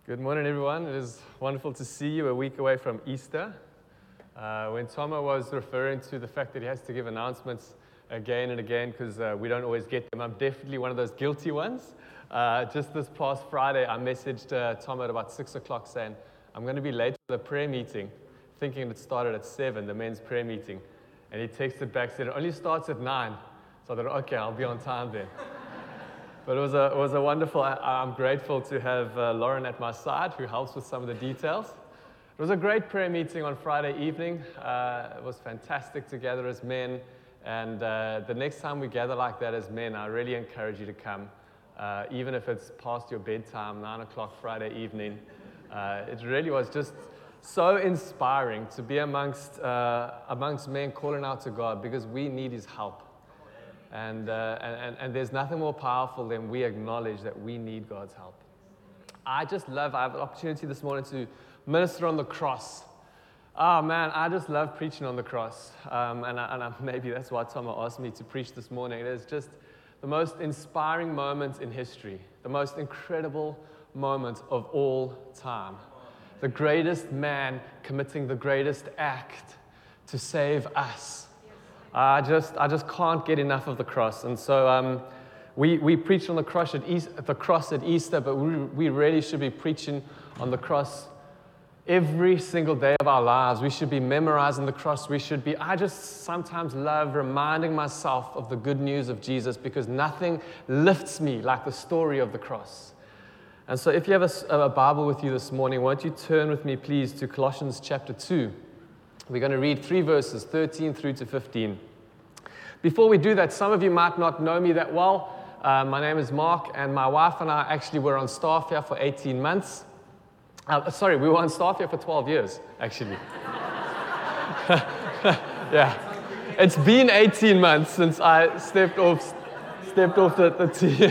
Good morning, everyone. It is wonderful to see you a week away from Easter. When Tomo was referring to the fact that he has to give announcements again and again because we don't always get them, I'm definitely one of those guilty ones. Just this past Friday, I messaged Tomo at about 6 o'clock saying, I'm going to be late for the prayer meeting, thinking it started at 7, the men's prayer meeting. And he texted back, said, it only starts at 9. So I thought, okay, I'll be on time then. But it was a wonderful, I'm grateful to have Lauren at my side who helps with some of the details. It was a great prayer meeting on Friday evening. It was fantastic to gather as men. And the next time we gather like that as men, I really encourage you to come. Even if it's past your bedtime, 9 o'clock Friday evening. It really was just so inspiring to be amongst men calling out to God because we need His help. And there's nothing more powerful than we acknowledge that we need God's help. I have an opportunity this morning to minister on the cross. Oh man, I just love preaching on the cross. Maybe that's why Tomo asked me to preach this morning. It is just the most inspiring moment in history, the most incredible moment of all time. The greatest man committing the greatest act to save us. I just can't get enough of the cross. And so we preach on the cross at Easter, but we really should be preaching on the cross every single day of our lives. We should be memorizing the cross. I just sometimes love reminding myself of the good news of Jesus because nothing lifts me like the story of the cross. And so if you have a Bible with you this morning, won't you turn with me, please, to Colossians chapter 2. We're going to read 3 verses, 13 through to 15. Before we do that, some of you might not know me that well. My name is Mark, and my wife and I actually were on staff here for 18 months. We were on staff here for 12 years, actually. Yeah. It's been 18 months since I stepped off the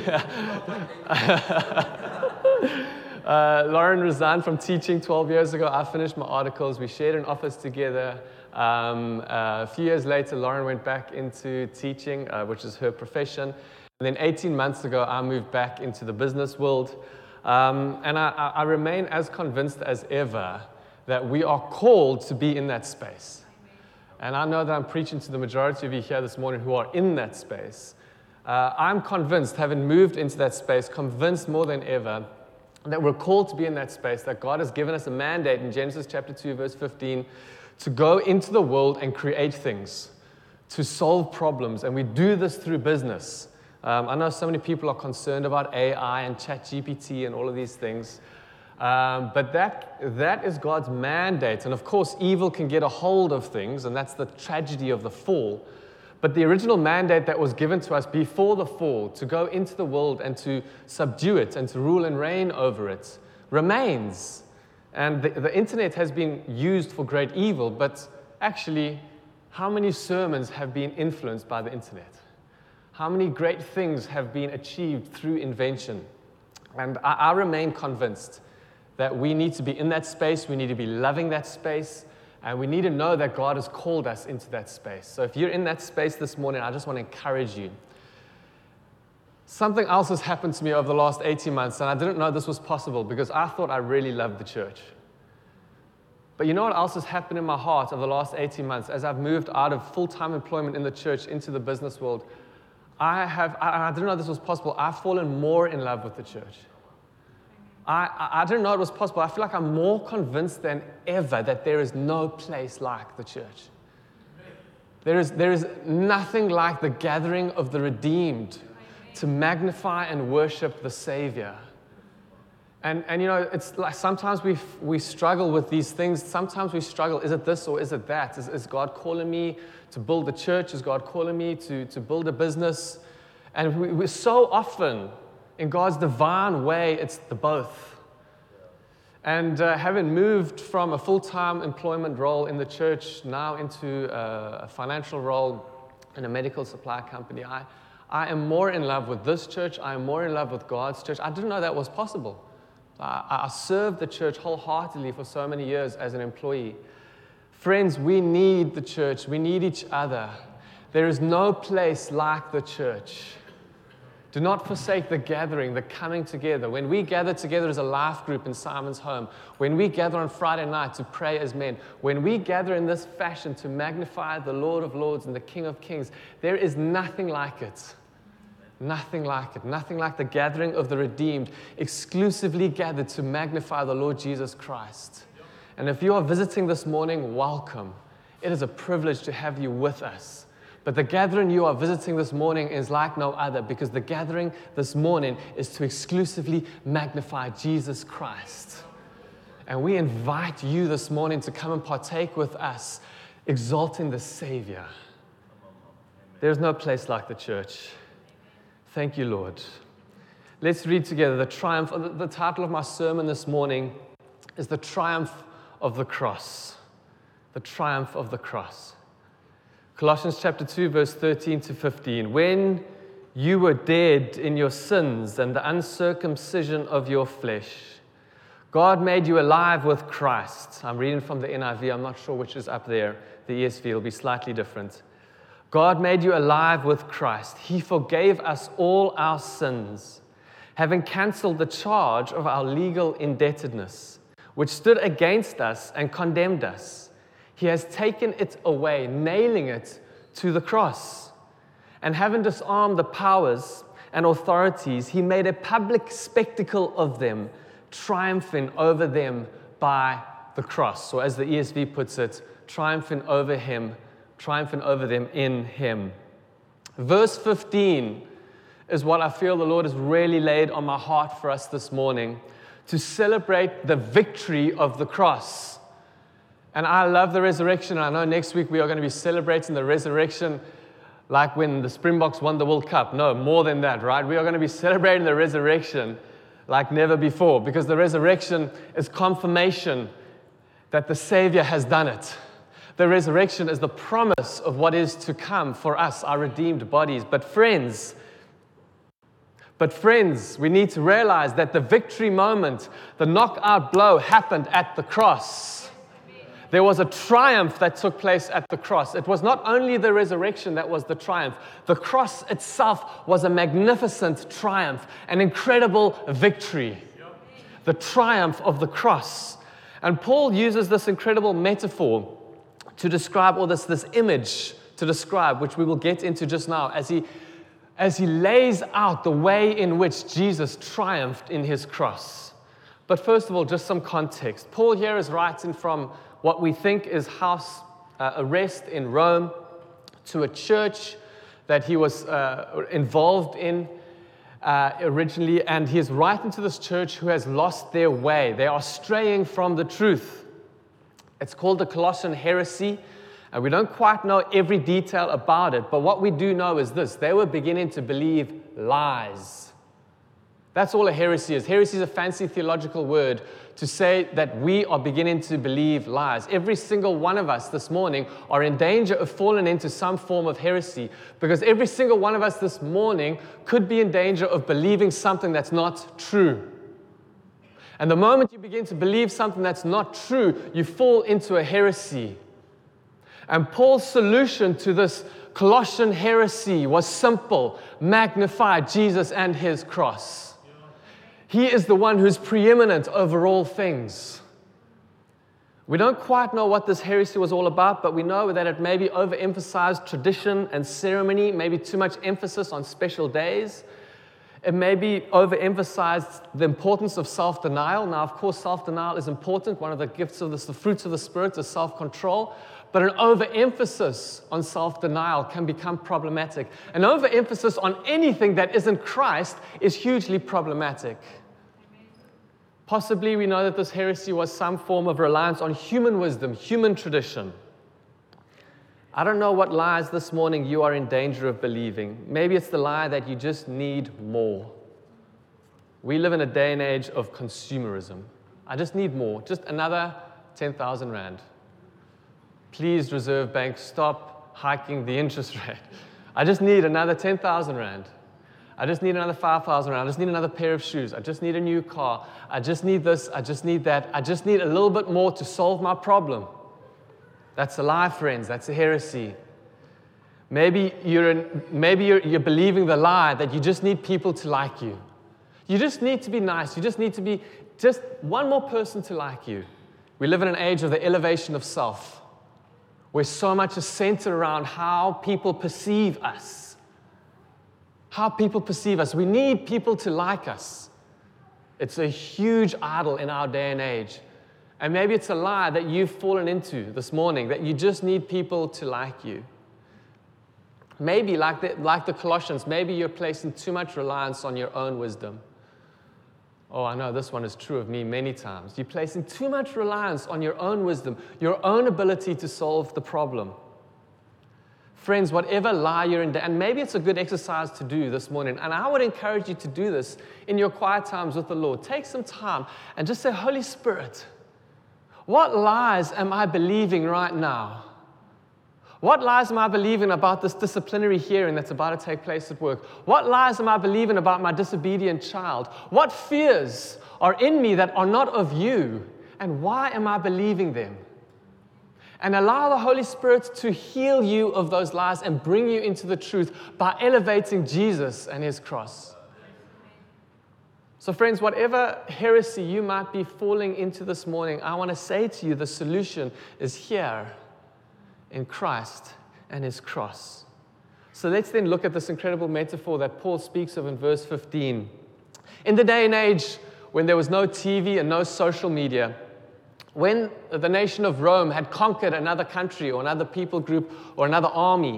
Lauren resigned from teaching 12 years ago. I finished my articles. We shared an office together. A few years later, Lauren went back into teaching, which is her profession. And then 18 months ago, I moved back into the business world. And I remain as convinced as ever that we are called to be in that space. And I know that I'm preaching to the majority of you here this morning who are in that space. I'm convinced, having moved into that space, convinced more than ever that we're called to be in that space, that God has given us a mandate in Genesis chapter 2, verse 15, to go into the world and create things, to solve problems. And we do this through business. I know so many people are concerned about AI and ChatGPT and all of these things. But that is God's mandate. And of course, evil can get a hold of things, and that's the tragedy of the fall. But the original mandate that was given to us before the fall, to go into the world and to subdue it and to rule and reign over it, remains. And the internet has been used for great evil, but actually, how many sermons have been influenced by the internet? How many great things have been achieved through invention? And I remain convinced that we need to be in that space, we need to be loving that space, and we need to know that God has called us into that space. So if you're in that space this morning, I just want to encourage you. Something else has happened to me over the last 18 months, and I didn't know this was possible because I thought I really loved the church. But you know what else has happened in my heart over the last 18 months as I've moved out of full-time employment in the church into the business world? I didn't know this was possible. I've fallen more in love with the church. I didn't know it was possible. I feel like I'm more convinced than ever that there is no place like the church. There is nothing like the gathering of the redeemed to magnify and worship the Savior. And you know, it's like sometimes we struggle with these things. Sometimes we struggle, is it this or is it that? Is God calling me to build the church? Is God calling me to build a business? And we so often, in God's divine way, it's the both. And having moved from a full-time employment role in the church now into a financial role in a medical supply company, I am more in love with this church. I am more in love with God's church. I didn't know that was possible. I served the church wholeheartedly for so many years as an employee. Friends, we need the church. We need each other. There is no place like the church. Do not forsake the gathering, the coming together. When we gather together as a life group in Simon's home, when we gather on Friday night to pray as men, when we gather in this fashion to magnify the Lord of Lords and the King of Kings, there is nothing like it. Nothing like it. Nothing like the gathering of the redeemed, exclusively gathered to magnify the Lord Jesus Christ. And if you are visiting this morning, welcome. It is a privilege to have you with us. But the gathering you are visiting this morning is like no other, because the gathering this morning is to exclusively magnify Jesus Christ. And we invite you this morning to come and partake with us, exalting the Savior. There's no place like the church. Thank you, Lord. Let's read together the triumph. The title of my sermon this morning is The Triumph of the Cross. The Triumph of the Cross. Colossians chapter 2, verse 13 to 15. When you were dead in your sins and the uncircumcision of your flesh, God made you alive with Christ. I'm reading from the NIV. I'm not sure which is up there. The ESV will be slightly different. God made you alive with Christ. He forgave us all our sins, having canceled the charge of our legal indebtedness, which stood against us and condemned us. He has taken it away, nailing it to the cross. And having disarmed the powers and authorities, he made a public spectacle of them, triumphing over them by the cross. Or as the ESV puts it, triumphing over them in him. Verse 15 is what I feel the Lord has really laid on my heart for us this morning, to celebrate the victory of the cross. And I love the resurrection. I know next week we are going to be celebrating the resurrection like when the Springboks won the World Cup. No, more than that, right? We are going to be celebrating the resurrection like never before, because the resurrection is confirmation that the Savior has done it. The resurrection is the promise of what is to come for us, our redeemed bodies. But friends, we need to realize that the victory moment, the knockout blow, happened at the cross. There was a triumph that took place at the cross. It was not only the resurrection that was the triumph. The cross itself was a magnificent triumph, an incredible victory. The triumph of the cross. And Paul uses this incredible metaphor to describe, or this image to describe, which we will get into just now, as he lays out the way in which Jesus triumphed in his cross. But first of all, just some context. Paul here is writing from what we think is house arrest in Rome to a church that he was involved in originally, and he is writing to this church who has lost their way. They are straying from the truth. It's called the Colossian heresy, and we don't quite know every detail about it, but what we do know is this: they were beginning to believe lies. That's all a heresy is. Heresy is a fancy theological word to say that we are beginning to believe lies. Every single one of us this morning are in danger of falling into some form of heresy, because every single one of us this morning could be in danger of believing something that's not true. And the moment you begin to believe something that's not true, you fall into a heresy. And Paul's solution to this Colossian heresy was simple: magnify Jesus and his cross. He is the one who's preeminent over all things. We don't quite know what this heresy was all about, but we know that it maybe overemphasized tradition and ceremony, maybe too much emphasis on special days. It maybe overemphasized the importance of self-denial. Now, of course, self-denial is important. One of the gifts of the fruits of the Spirit is self-control. But an overemphasis on self-denial can become problematic. An overemphasis on anything that isn't Christ is hugely problematic. Possibly we know that this heresy was some form of reliance on human wisdom, human tradition. I don't know what lies this morning you are in danger of believing. Maybe it's the lie that you just need more. We live in a day and age of consumerism. I just need more, just another 10,000 Rand. Please, Reserve Bank, stop hiking the interest rate. I just need another 10,000 Rand. I just need another 5,000 Rand. I just need another pair of shoes. I just need a new car. I just need this. I just need that. I just need a little bit more to solve my problem. That's a lie, friends. That's a heresy. Maybe you're believing the lie that you just need people to like you. You just need to be nice. You just need to be just one more person to like you. We live in an age of the elevation of self, where so much is centered around how people perceive us. How people perceive us. We need people to like us. It's a huge idol in our day and age. And maybe it's a lie that you've fallen into this morning, that you just need people to like you. Maybe, like the Colossians, maybe you're placing too much reliance on your own wisdom. Oh, I know this one is true of me many times. You're placing too much reliance on your own wisdom, your own ability to solve the problem. Friends, whatever lie you're in, and maybe it's a good exercise to do this morning, and I would encourage you to do this in your quiet times with the Lord. Take some time and just say, Holy Spirit, what lies am I believing right now? What lies am I believing about this disciplinary hearing that's about to take place at work? What lies am I believing about my disobedient child? What fears are in me that are not of you? And why am I believing them? And allow the Holy Spirit to heal you of those lies and bring you into the truth by elevating Jesus and His cross. So friends, whatever heresy you might be falling into this morning, I want to say to you the solution is here in Christ and His cross. So let's then look at this incredible metaphor that Paul speaks of in verse 15. In the day and age when there was no TV and no social media, when the nation of Rome had conquered another country or another people group or another army,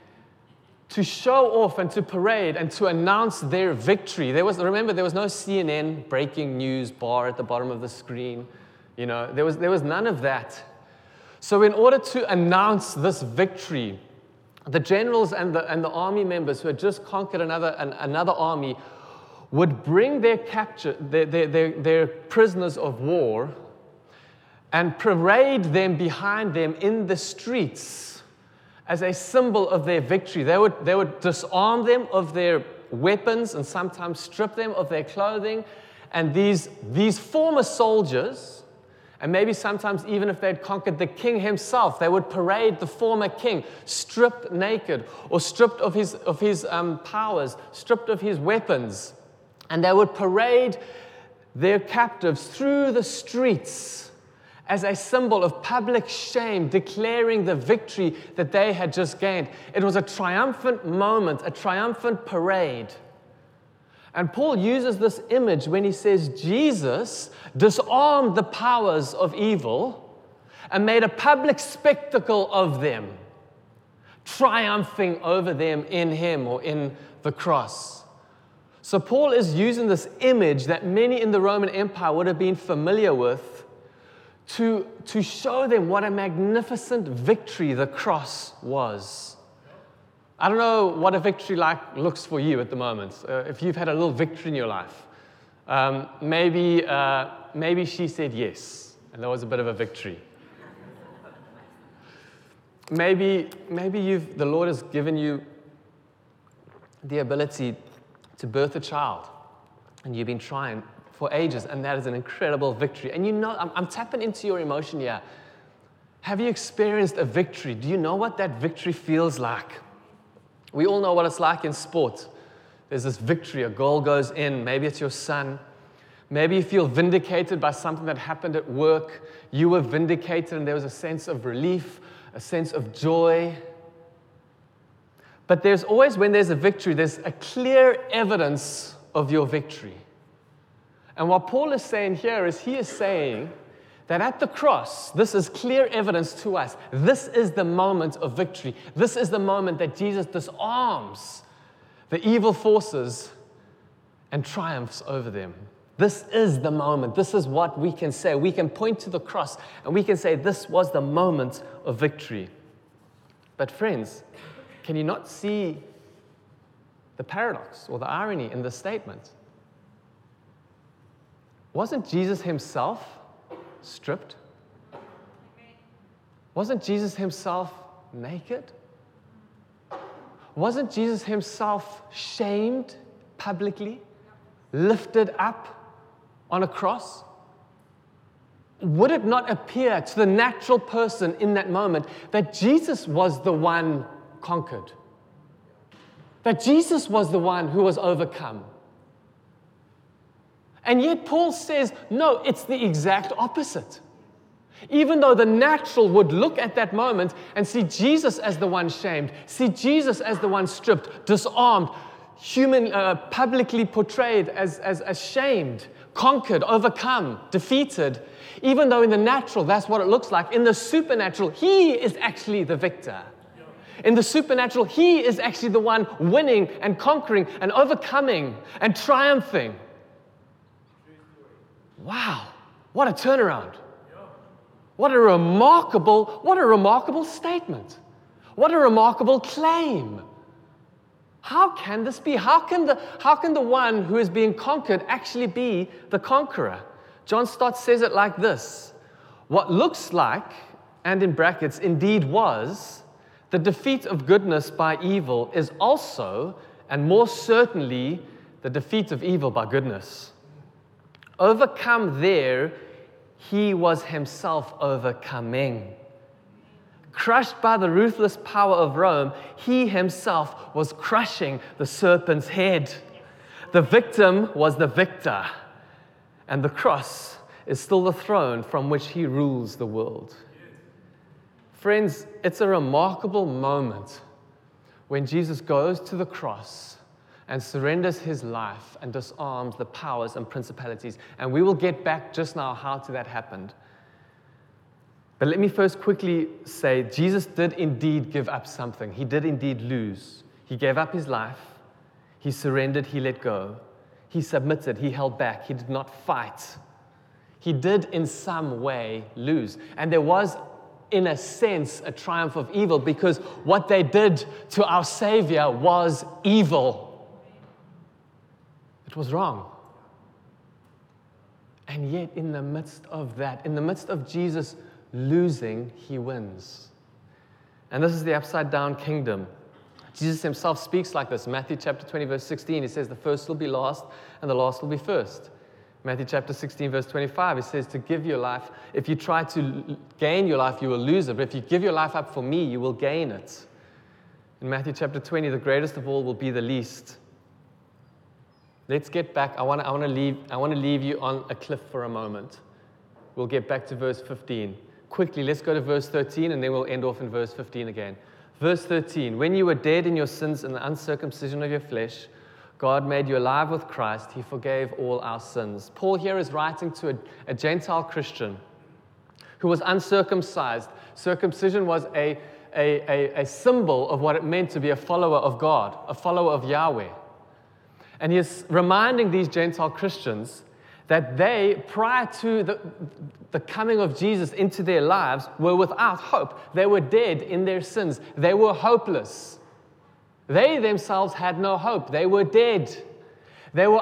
to show off and to parade and to announce their victory. Remember, there was no CNN breaking news bar at the bottom of the screen. There was none of that. So in order to announce this victory, the generals and the army members who had just conquered another army would bring their prisoners of war and parade them behind them in the streets as a symbol of their victory. They would disarm them of their weapons and sometimes strip them of their clothing. And these former soldiers, and maybe sometimes even if they'd conquered the king himself, they would parade the former king stripped naked or stripped of his powers, stripped of his weapons. And they would parade their captives through the streets as a symbol of public shame, declaring the victory that they had just gained. It was a triumphant moment, a triumphant parade. And Paul uses this image when he says Jesus disarmed the powers of evil and made a public spectacle of them, triumphing over them in Him or in the cross. So Paul is using this image that many in the Roman Empire would have been familiar with to show them what a magnificent victory the cross was. I don't know what a victory looks for you at the moment. If you've had a little victory in your life, maybe she said yes, and that was a bit of a victory. Maybe the Lord has given you the ability to birth a child, and you've been trying for ages, and that is an incredible victory. And I'm tapping into your emotion here. Have you experienced a victory? Do you know what that victory feels like? We all know what it's like in sport. There's this victory, a goal goes in, maybe it's your son. Maybe you feel vindicated by something that happened at work. You were vindicated and there was a sense of relief, a sense of joy. But there's always, when there's a victory, there's a clear evidence of your victory. And what Paul is saying here is he is saying that at the cross, this is clear evidence to us. This is the moment of victory. This is the moment that Jesus disarms the evil forces and triumphs over them. This is the moment. This is what we can say. We can point to the cross and we can say this was the moment of victory. But friends, can you not see the paradox or the irony in this statement? Wasn't Jesus Himself stripped? Wasn't Jesus Himself naked? Wasn't Jesus Himself shamed publicly, lifted up on a cross? Would it not appear to the natural person in that moment that Jesus was the one conquered. That Jesus was the one who was overcome. And yet Paul says, no, it's the exact opposite. Even though the natural would look at that moment and see Jesus as the one shamed, see Jesus as the one stripped, disarmed, publicly portrayed as shamed, conquered, overcome, defeated. Even though in the natural that's what it looks like, in the supernatural, he is actually the victor. In the supernatural, he is actually the one winning and conquering and overcoming and triumphing. Wow, what a turnaround. What a remarkable statement. What a remarkable claim. How can this be? How can the one who is being conquered actually be the conqueror? John Stott says it like this: what looks like, and in brackets, indeed was, the defeat of goodness by evil is also, and more certainly, the defeat of evil by goodness. Overcome there, he was himself overcoming. Crushed by the ruthless power of Rome, he himself was crushing the serpent's head. The victim was the victor, and the cross is still the throne from which he rules the world. Friends, it's a remarkable moment when Jesus goes to the cross and surrenders his life and disarms the powers and principalities. And we will get back just now how that happened. But let me first quickly say, Jesus did indeed give up something. He did indeed lose. He gave up his life. He surrendered. He let go. He submitted. He held back. He did not fight. He did in some way lose. And there was, in a sense, a triumph of evil, because what they did to our Savior was evil. It was wrong. And yet, in the midst of that, in the midst of Jesus losing, he wins. And this is the upside down kingdom. Jesus himself speaks like this. Matthew chapter 20, verse 16, he says, the first will be last, and the last will be first. Matthew chapter 16, verse 25, he says, to give your life, if you try to gain your life, you will lose it. But if you give your life up for me, you will gain it. In Matthew chapter 20, the greatest of all will be the least. Let's get back. I want to leave you on a cliff for a moment. We'll get back to verse 15. Quickly, let's go to verse 13, and then we'll end off in verse 15 again. Verse 13, when you were dead in your sins and the uncircumcision of your flesh, God made you alive with Christ. He forgave all our sins. Paul here is writing to a Gentile Christian who was uncircumcised. Circumcision was a symbol of what it meant to be a follower of God, a follower of Yahweh. And he is reminding these Gentile Christians that they, prior to the coming of Jesus into their lives, were without hope. They were dead in their sins. They were hopeless. They themselves had no hope. They were dead. They were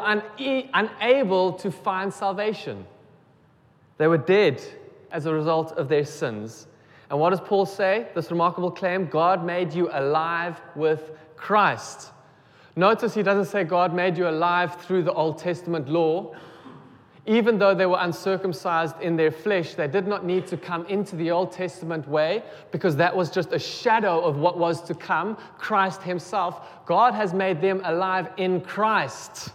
unable to find salvation. They were dead as a result of their sins. And what does Paul say? This remarkable claim, God made you alive with Christ. Notice he doesn't say God made you alive through the Old Testament law. Even though they were uncircumcised in their flesh, they did not need to come into the Old Testament way, because that was just a shadow of what was to come, Christ himself. God has made them alive in Christ.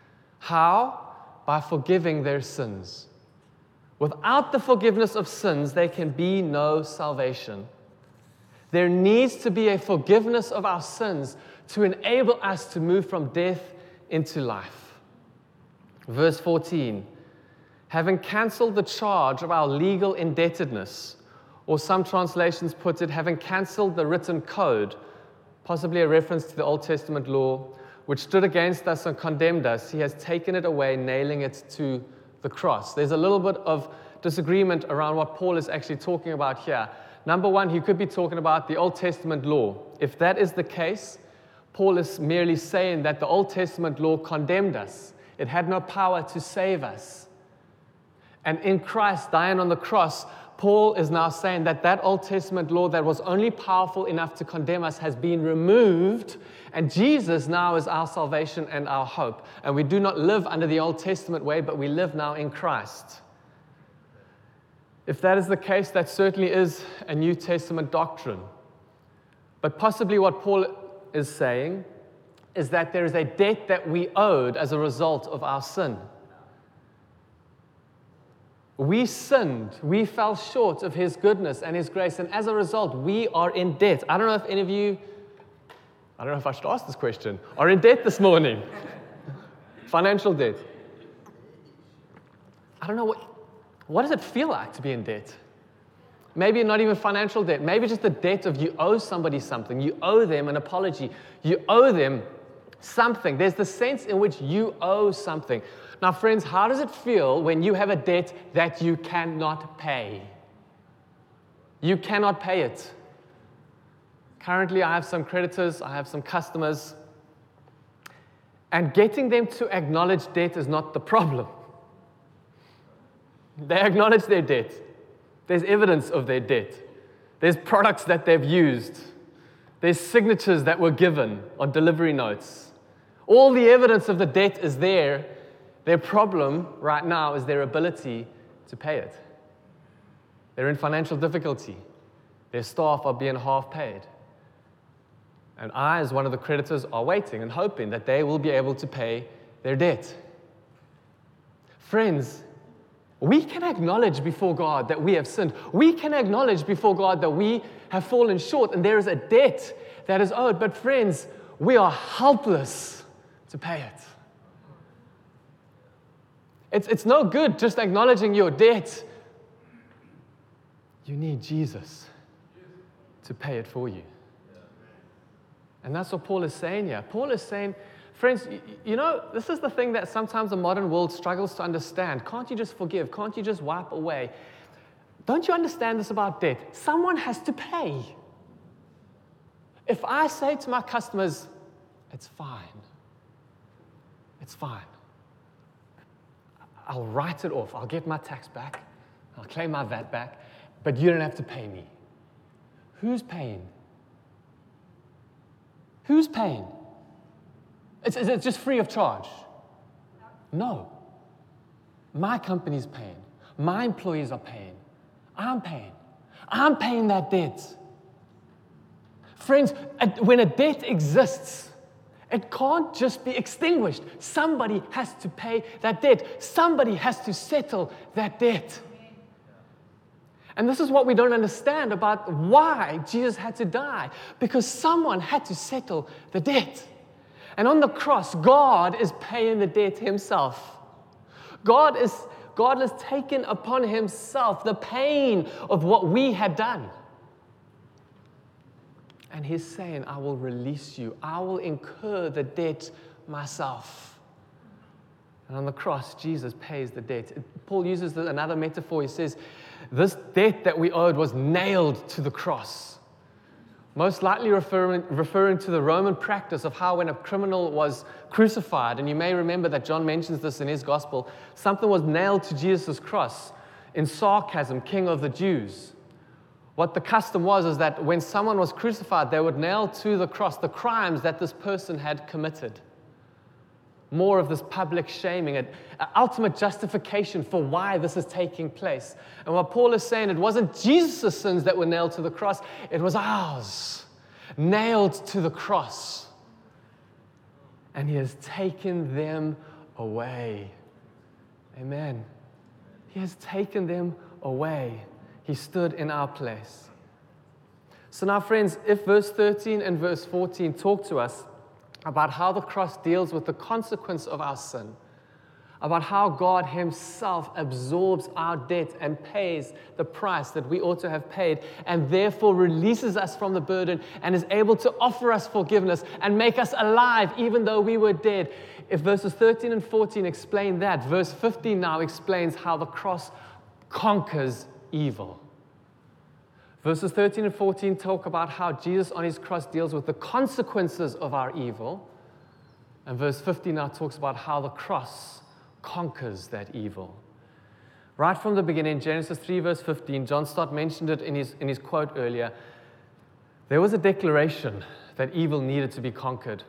How? By forgiving their sins. Without the forgiveness of sins, there can be no salvation. There needs to be a forgiveness of our sins to enable us to move from death into life. Verse 14, having cancelled the charge of our legal indebtedness, or some translations put it, having cancelled the written code, possibly a reference to the Old Testament law, which stood against us and condemned us, he has taken it away, nailing it to the cross. There's a little bit of disagreement around what Paul is actually talking about here. Number one, he could be talking about the Old Testament law. If that is the case, Paul is merely saying that the Old Testament law condemned us. It had no power to save us. And in Christ dying on the cross, Paul is now saying that that Old Testament law that was only powerful enough to condemn us has been removed, and Jesus now is our salvation and our hope. And we do not live under the Old Testament way, but we live now in Christ. If that is the case, that certainly is a New Testament doctrine. But possibly what Paul is saying is that there is a debt that we owed as a result of our sin. We sinned. We fell short of His goodness and His grace, and as a result, we are in debt. I don't know if any of you, I don't know if I should ask this question, are in debt this morning. Financial debt. I don't know, what does it feel like to be in debt? Maybe not even financial debt. Maybe just the debt of you owe somebody something. You owe them an apology. You owe them something. There's the sense in which you owe something. Now, friends, how does it feel when you have a debt that you cannot pay? You cannot pay it. Currently, I have some creditors, I have some customers, and getting them to acknowledge debt is not the problem. They acknowledge their debt. There's evidence of their debt. There's products that they've used. There's signatures that were given on delivery notes. All the evidence of the debt is there. Their problem right now is their ability to pay it. They're in financial difficulty. Their staff are being half paid. And I, as one of the creditors, are waiting and hoping that they will be able to pay their debt. Friends, we can acknowledge before God that we have sinned. We can acknowledge before God that we have fallen short and there is a debt that is owed. But friends, we are helpless to pay it. It's no good just acknowledging your debt. You need Jesus to pay it for you. And that's what Paul is saying here. Paul is saying, friends, you know, this is the thing that sometimes the modern world struggles to understand. Can't you just forgive? Can't you just wipe away? Don't you understand this about debt? Someone has to pay. If I say to my customers, it's fine. It's fine. I'll write it off. I'll get my tax back. I'll claim my VAT back. But you don't have to pay me. Who's paying? Who's paying? Is it just free of charge? No. My company's paying. My employees are paying. I'm paying. I'm paying that debt. Friends, when a debt exists, it can't just be extinguished. Somebody has to pay that debt. Somebody has to settle that debt. And this is what we don't understand about why Jesus had to die. Because someone had to settle the debt. And on the cross, God is paying the debt Himself. God has taken upon Himself the pain of what we had done. And He's saying, I will release you. I will incur the debt myself. And on the cross, Jesus pays the debt. Paul uses another metaphor. He says, this debt that we owed was nailed to the cross. Most likely referring to the Roman practice of how when a criminal was crucified, and you may remember that John mentions this in his gospel, something was nailed to Jesus' cross in sarcasm, King of the Jews. What the custom was is that when someone was crucified, they would nail to the cross the crimes that this person had committed. More of this public shaming, an ultimate justification for why this is taking place. And what Paul is saying, it wasn't Jesus' sins that were nailed to the cross, it was ours, nailed to the cross. And He has taken them away. Amen. He has taken them away. He stood in our place. So now, friends, if verse 13 and verse 14 talk to us about how the cross deals with the consequence of our sin, about how God Himself absorbs our debt and pays the price that we ought to have paid, and therefore releases us from the burden and is able to offer us forgiveness and make us alive even though we were dead. If verses 13 and 14 explain that, verse 15 now explains how the cross conquers evil. Verses 13 and 14 talk about how Jesus on His cross deals with the consequences of our evil. And verse 15 now talks about how the cross conquers that evil. Right from the beginning, Genesis 3 verse 15, John Stott mentioned it in his quote earlier. There was a declaration that evil needed to be conquered.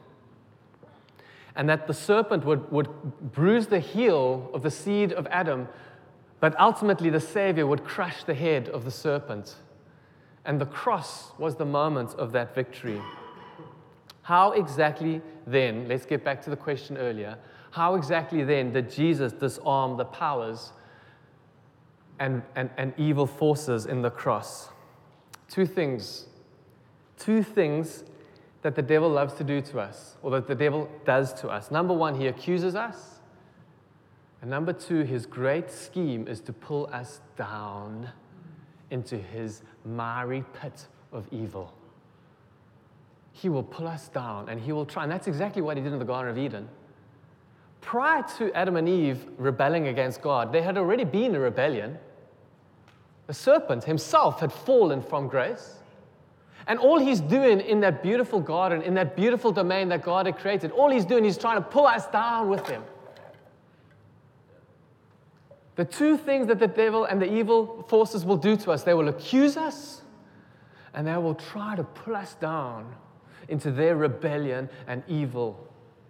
And that the serpent would bruise the heel of the seed of Adam, but ultimately the Savior would crush the head of the serpent. And the cross was the moment of that victory. How exactly then, let's get back to the question earlier, how exactly then did Jesus disarm the powers and evil forces in the cross? Two things that the devil loves to do to us, or that the devil does to us. Number one, he accuses us. And number two, his great scheme is to pull us down into his miry pit of evil. He will pull us down and he will try. And that's exactly what he did in the Garden of Eden. Prior to Adam and Eve rebelling against God, there had already been a rebellion. The serpent himself had fallen from grace. And all he's doing in that beautiful garden, in that beautiful domain that God had created, all he's doing is trying to pull us down with him. The two things that the devil and the evil forces will do to us, they will accuse us and they will try to pull us down into their rebellion and evil.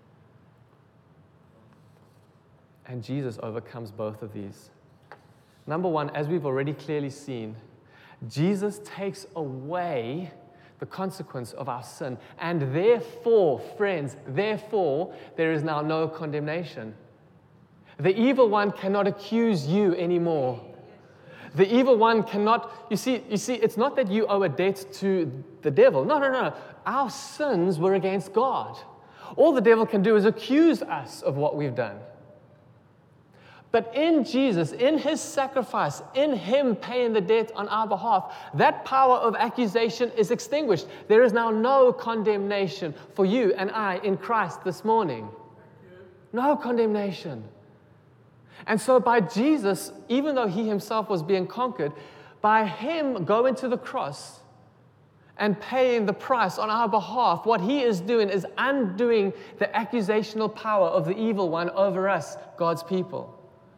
And Jesus overcomes both of these. Number one, as we've already clearly seen, Jesus takes away the consequence of our sin. And therefore, friends, therefore, there is now no condemnation. The evil one cannot accuse you anymore. The evil one cannot, you see, it's not that you owe a debt to the devil. No. Our sins were against God. All the devil can do is accuse us of what we've done. But in Jesus, in his sacrifice, in him paying the debt on our behalf, that power of accusation is extinguished. There is now no condemnation for you and I in Christ this morning. No condemnation. And so by Jesus, even though he himself was being conquered, by him going to the cross and paying the price on our behalf, what he is doing is undoing the accusational power of the evil one over us, God's people.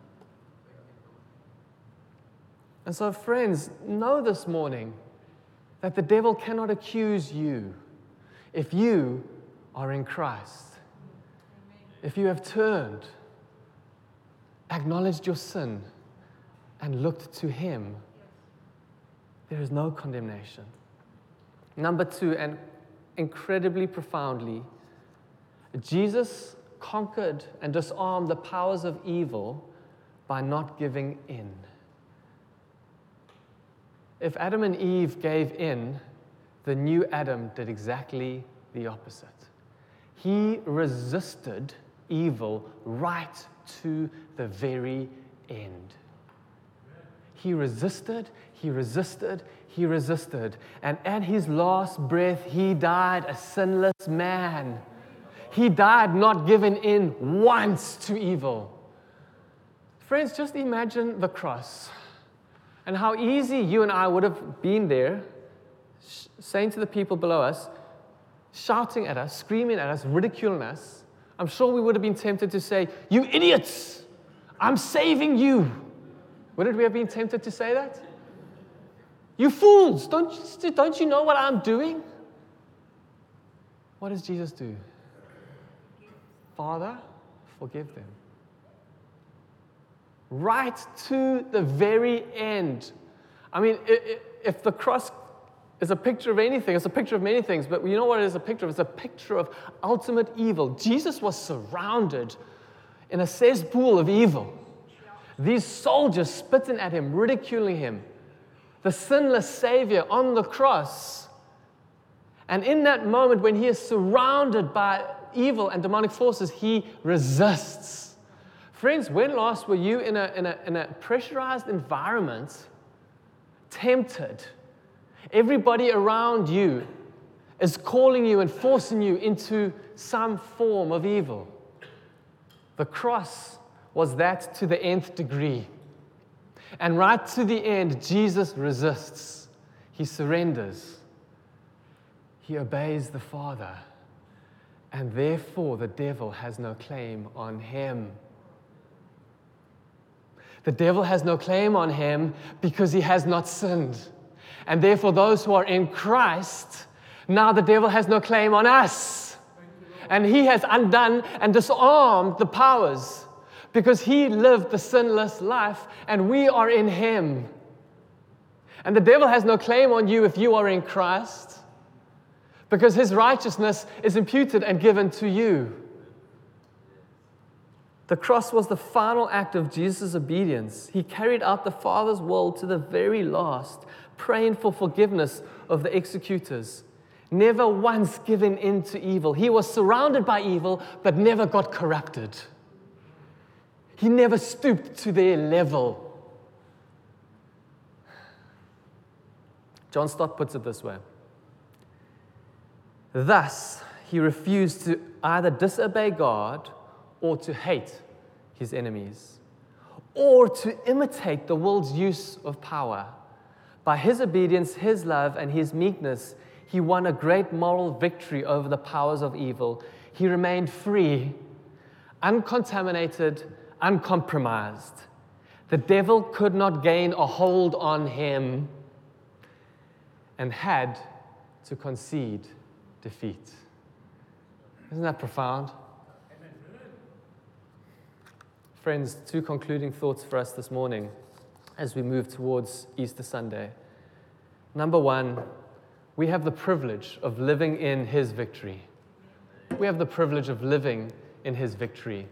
And so, friends, know this morning that the devil cannot accuse you if you are in Christ. If you have turned, acknowledged your sin, and looked to him, there is no condemnation. Number two, and incredibly profoundly, Jesus conquered and disarmed the powers of evil by not giving in. If Adam and Eve gave in, the new Adam did exactly the opposite. He resisted evil right to the very end. He resisted. And at his last breath, he died a sinless man. He died not giving in once to evil. Friends, just imagine the cross and how easy you and I would have been there, saying to the people below us, shouting at us, screaming at us, ridiculing us. I'm sure we would have been tempted to say, "You idiots, I'm saving you." Wouldn't we have been tempted to say that? "You fools, don't you know what I'm doing?" What does Jesus do? "Father, forgive them." Right to the very end. I mean, if the cross is a picture of anything, it's a picture of many things, but you know what it is a picture of? It's a picture of ultimate evil. Jesus was surrounded in a cesspool of evil. These soldiers spitting at him, ridiculing him. The sinless Savior on the cross. And in that moment when he is surrounded by evil and demonic forces, he resists. Friends, when last were you in a pressurized environment, tempted? Everybody around you is calling you and forcing you into some form of evil. The cross was that to the nth degree. And right to the end, Jesus resists. He surrenders. He obeys the Father. And therefore, the devil has no claim on him. The devil has no claim on him because he has not sinned. And therefore, those who are in Christ, now the devil has no claim on us. And he has undone and disarmed the powers because he lived the sinless life and we are in him. And the devil has no claim on you if you are in Christ, because his righteousness is imputed and given to you. The cross was the final act of Jesus' obedience. He carried out the Father's will to the very last, praying for forgiveness of the executors, never once giving in to evil. He was surrounded by evil, but never got corrupted. He never stooped to their level. John Stott puts it this way: thus, he refused to either disobey God or to hate his enemies, or to imitate the world's use of power. By his obedience, his love, and his meekness, he won a great moral victory over the powers of evil. He remained free, uncontaminated, uncompromised. The devil could not gain a hold on him and had to concede defeat. Isn't that profound? Friends, two concluding thoughts for us this morning as we move towards Easter Sunday. Number one, we have the privilege of living in his victory. We have the privilege of living in his victory.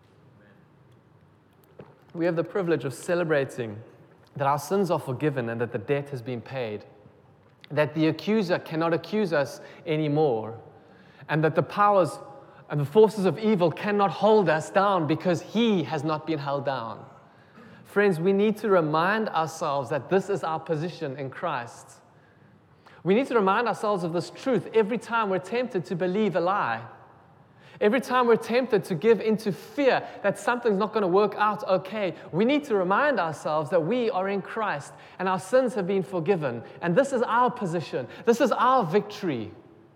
We have the privilege of celebrating that our sins are forgiven and that the debt has been paid, that the accuser cannot accuse us anymore, and that the powers and the forces of evil cannot hold us down because he has not been held down. Friends, we need to remind ourselves that this is our position in Christ. We need to remind ourselves of this truth every time we're tempted to believe a lie. Every time we're tempted to give into fear that something's not going to work out okay, we need to remind ourselves that we are in Christ and our sins have been forgiven. And this is our position. This is our victory.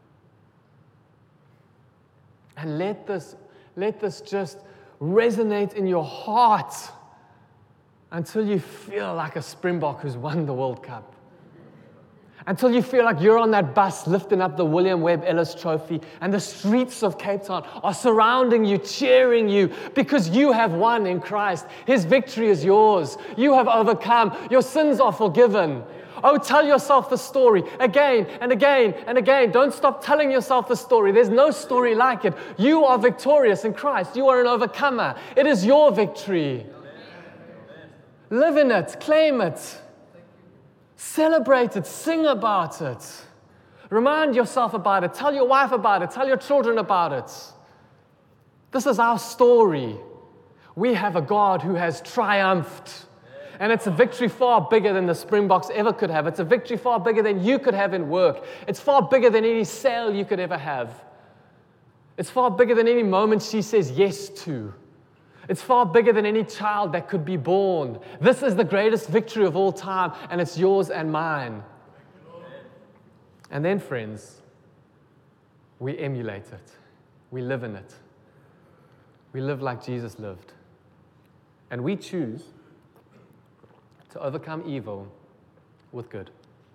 And let this just resonate in your heart until you feel like a Springbok who's won the World Cup. Until you feel like you're on that bus lifting up the William Webb Ellis Trophy and the streets of Cape Town are surrounding you, cheering you, because you have won in Christ. His victory is yours. You have overcome. Your sins are forgiven. Oh, tell yourself the story again and again and again. Don't stop telling yourself the story. There's no story like it. You are victorious in Christ. You are an overcomer. It is your victory. Live in it. Claim it. Celebrate it. Sing about it. Remind yourself about it. Tell your wife about it. Tell your children about it. This is our story. We have a God who has triumphed. And it's a victory far bigger than the Springboks ever could have. It's a victory far bigger than you could have in work. It's far bigger than any sale you could ever have. It's far bigger than any moment she says yes to. It's far bigger than any child that could be born. This is the greatest victory of all time, and it's yours and mine. And then, friends, we emulate it. We live in it. We live like Jesus lived. And we choose to overcome evil with good.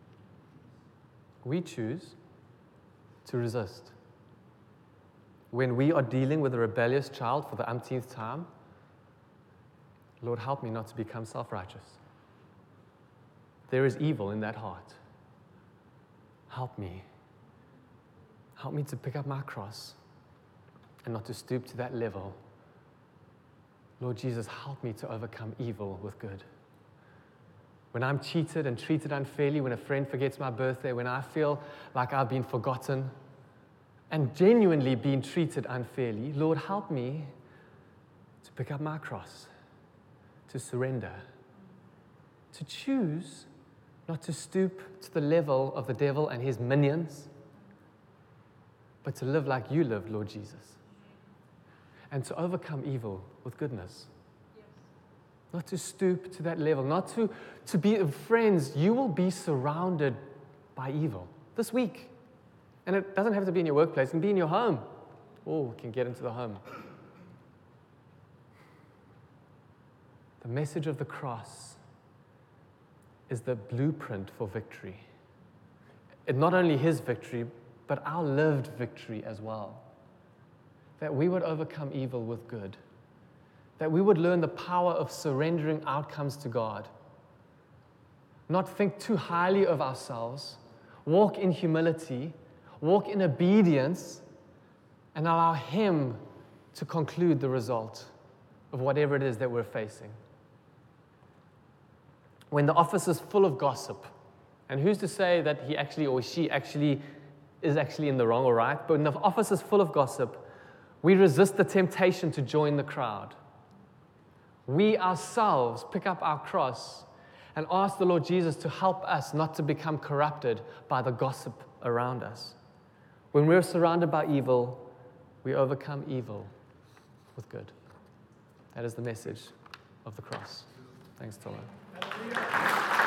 We choose to resist. When we are dealing with a rebellious child for the umpteenth time, Lord, help me not to become self-righteous. There is evil in that heart. Help me. Help me to pick up my cross and not to stoop to that level. Lord Jesus, help me to overcome evil with good. When I'm cheated and treated unfairly, when a friend forgets my birthday, when I feel like I've been forgotten and genuinely been treated unfairly, Lord, help me to pick up my cross, to surrender, to choose not to stoop to the level of the devil and his minions, but to live like you lived, Lord Jesus, and to overcome evil with goodness. Not to stoop to that level, not to be, friends, you will be surrounded by evil this week. And it doesn't have to be in your workplace, it can be in your home. Oh, we can get into the home. The message of the cross is the blueprint for victory. It's not only his victory, but our lived victory as well. That we would overcome evil with good. That we would learn the power of surrendering outcomes to God. not think too highly of ourselves, walk in humility, walk in obedience, and allow Him to conclude the result of whatever it is that we're facing. When the office is full of gossip, and who's to say that he actually or she actually is actually in the wrong or right, but when the office is full of gossip, we resist the temptation to join the crowd. We ourselves pick up our cross and ask the Lord Jesus to help us not to become corrupted by the gossip around us. When we're surrounded by evil, we overcome evil with good. That is the message of the cross. Thanks, Tola.